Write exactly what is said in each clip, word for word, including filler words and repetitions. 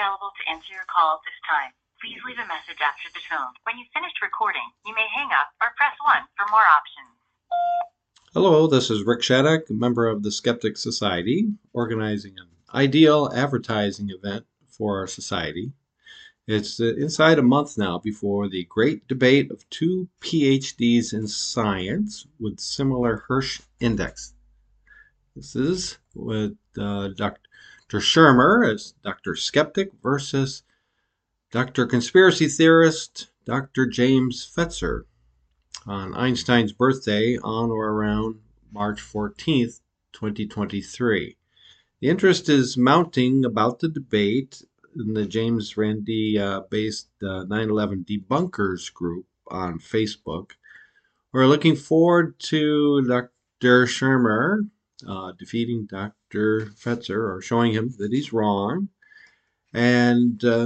available to answer your call at this time. Please leave a message after the tone. When you've finished recording, you may hang up or press one for more options. Hello, this is Rick Shattuck, a member of the Skeptic Society, organizing an ideal advertising event for our society. It's uh, inside a month now before the great debate of two P H Ds in science with similar Hirsch index. This is with uh, Doctor Shermer as Doctor Skeptic versus Doctor Conspiracy Theorist Doctor James Fetzer on Einstein's birthday on or around March fourteenth, twenty twenty-three. The interest is mounting about the debate in the James Randi uh, based uh, nine eleven debunkers group on Facebook. We're looking forward to Doctor Shermer uh, defeating Doctor Fetzer, or showing him that he's wrong. And uh,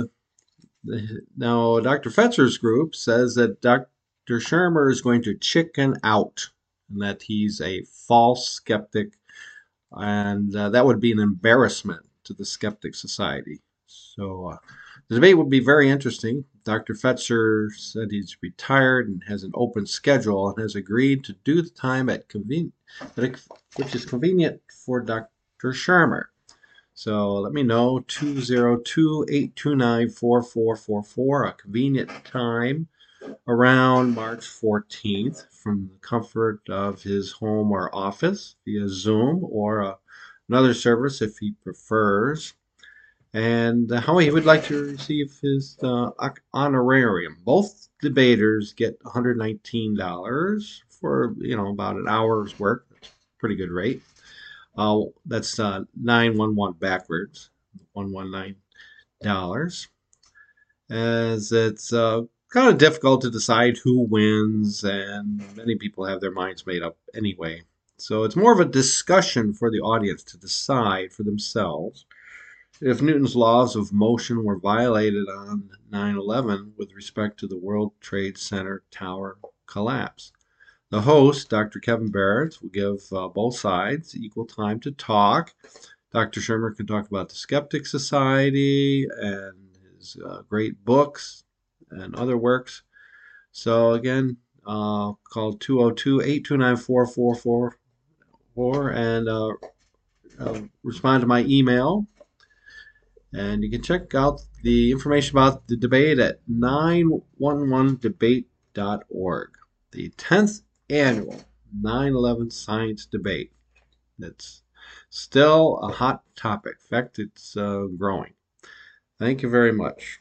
now Doctor Fetzer's group says that Doctor Shermer is going to chicken out and that he's a false skeptic, and uh, that would be an embarrassment to the Skeptic Society. So uh, the debate would be very interesting. Doctor Fetzer said he's retired and has an open schedule and has agreed to do the time at conven- which is convenient for Doctor Shermer. So let me know, two zero two, eight two nine, four four four four, a convenient time around March fourteenth from the comfort of his home or office via Zoom or uh, another service if he prefers, and how he would like to receive his uh, honorarium. Both debaters get one hundred nineteen dollars for, you know, about an hour's work. That's a pretty good rate. Uh, that's uh, nine one one backwards, one hundred nineteen dollars, as it's uh, kind of difficult to decide who wins, and many people have their minds made up anyway. So it's more of a discussion for the audience to decide for themselves if Newton's laws of motion were violated on nine eleven with respect to the World Trade Center tower collapse. The host, Doctor Kevin Barrett, will give uh, both sides equal time to talk. Doctor Shermer can talk about the Skeptic Society and his uh, great books and other works. So again, uh, call two oh two, eight two nine, four four four four and uh, uh, respond to my email. And you can check out the information about the debate at nine one one debate dot org. The tenth annual nine eleven science debate. That's still a hot topic. In fact, it's uh, growing. Thank you very much.